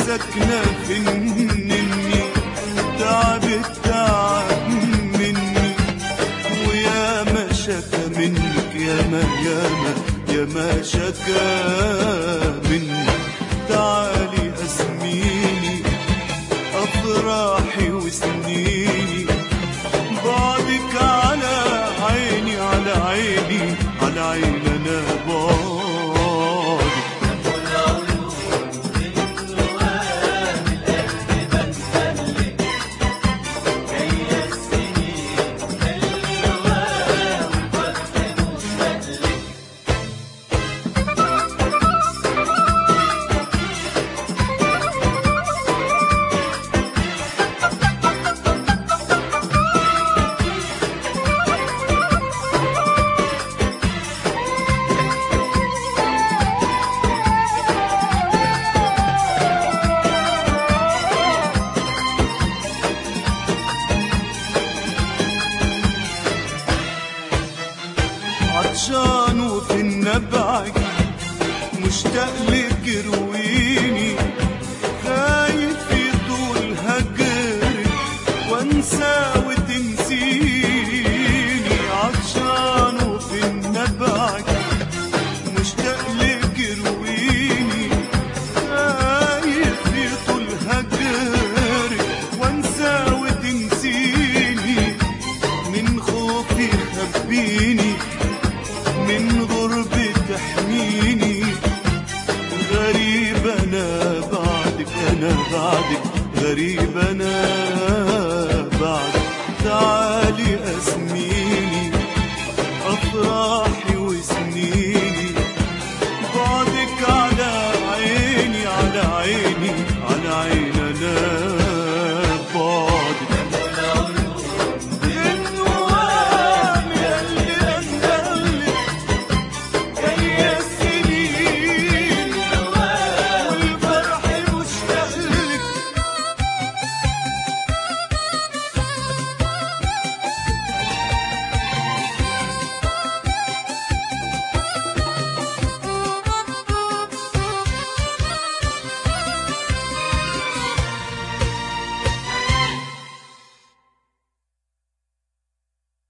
ساكنة فنني، تعبت تعب مني، ويا ما شكا منك، ياما ياما ياما شكا مني. تعالي أسميني أفراحي وسنيني، بعدك على عيني على عيني على عيني أنا بعدك. عطشان وفي النبعك مشتاق لك رويني، خايف يطول هجرك وانسى وتنسيني. عطشان وفي النبعك مشتاق لك رويني، خايف يطول هجرك وانسى وتنسيني. من خوفي خبيني، من غربة تحميني، غريب أنا بعدك، أنا بعدك غريب أنا.